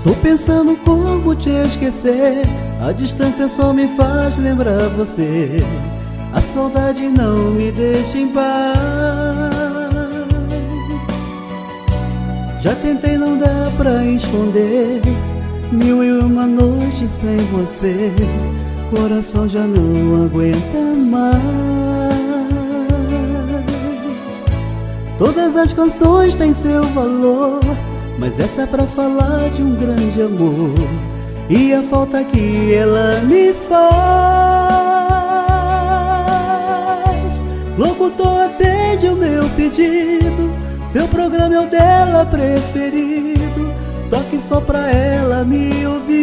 Tô pensando como te esquecer, a distância só me faz lembrar você. A saudade não me deixa em paz. Já tentei, não dá pra esconder, 1001 noites sem você. Coração já não aguenta mais. Todas as canções têm seu valor, mas essa é pra falar de um grande amor e a falta que ela me faz. Locutor, atende o meu pedido, seu programa é o dela preferido. Toque só pra ela me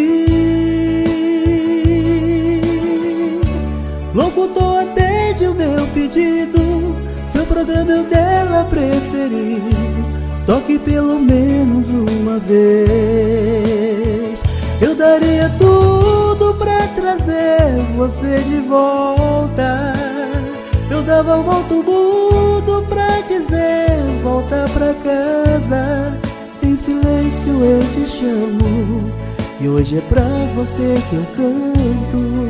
ouvir. Locutor, atende o meu pedido, seu programa é o dela preferido. Toque pelo menos uma vez. Eu daria tudo pra trazer você de volta. Eu dava volta o mundo pra dizer volta pra casa. Em silêncio eu te chamo e hoje é pra você que eu canto.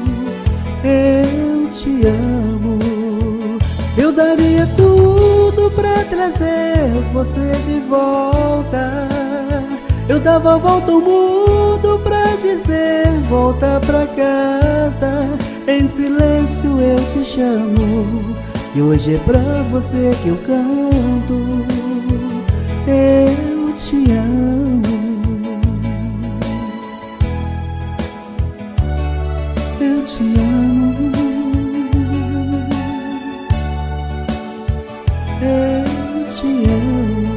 Eu te amo. Eu daria tudo pra trazer você de volta. Eu dava a volta ao mundo pra dizer volta pra casa. Em silêncio eu te chamo e hoje é pra você que eu canto. Eu te amo. Eu te amo. Eu te amo.